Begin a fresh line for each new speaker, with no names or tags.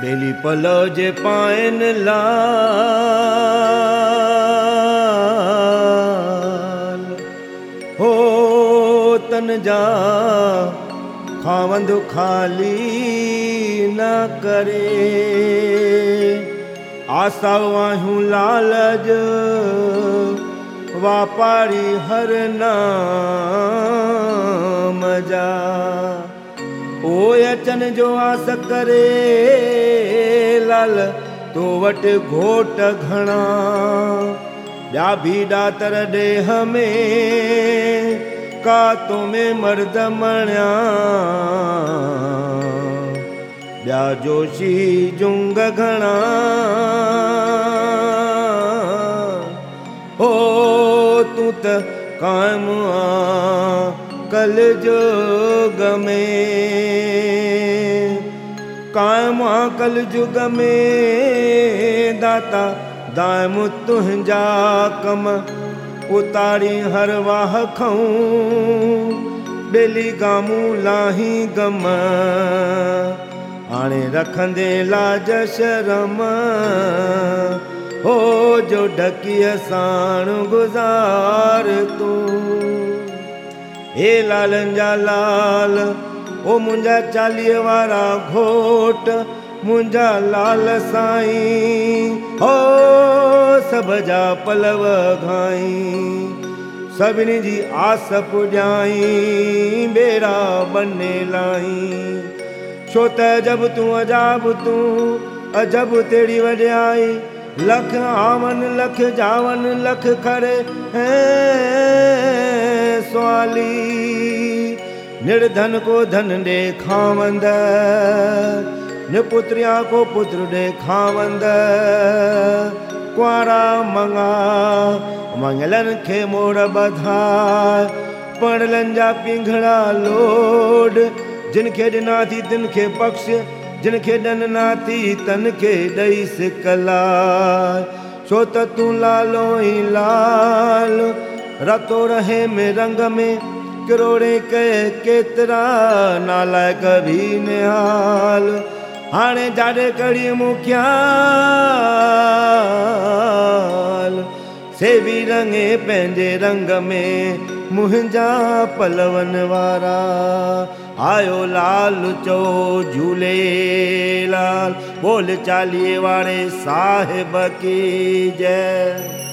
बेली पलो जे पाइन लाल हो तन जा खावंदो खाली न करे आसा वाहूं लालज वापारी हर नाम जा ओ अचन जो आस करे लाल तो वट घोट घणा ॿिया भी ॾातर ॾेह में का तो में मर्द मणिया ॿिया जोशी जुंग घणा हो तू त कायम कल जुग में कायम कल जुग में दाता दायम तुंहिंजा कम उतारी हर वाह खऊं बेली गामूं लाही गम हाणे रखंदे लाज शरम हो जो ढकीअ साण गुज़ार तूं हे लालन जा लाल ओ मुंहिंजा 40 वारा घोट मुंहिंजा लाल साईं हो सभ जा पलव घाई सभिनी जी आस पुॼाई बेड़ा बने लाई छो त जब तूं अजब तेरी वॼाई लख आवन लख जावन लख खड़े हैं स्वाली निर्धन को धन दे खावंद निपुत्रिया को पुत्र दे खावंद कुआरा मंगा मंगलन खे मोड़ बधाए पढ़लन जा पिंघड़ा लोड जिनखे ॾिना थी तिन खे बख्श जिनखे ॾन ना थी तन खे ॾई सिकला छो त तूं लालो ई लाल रतो रहे में रंग में किरोड़े कहे केतिरा नालायक भी निहाल हाणे जाॾे कड़ी मुखियाल सेवी रंगे पंहिंजे रंग में मुंहिंजा पलवन वारा आयो लाल चो झूलेलाल बोल 40 वारे साहिब की जय।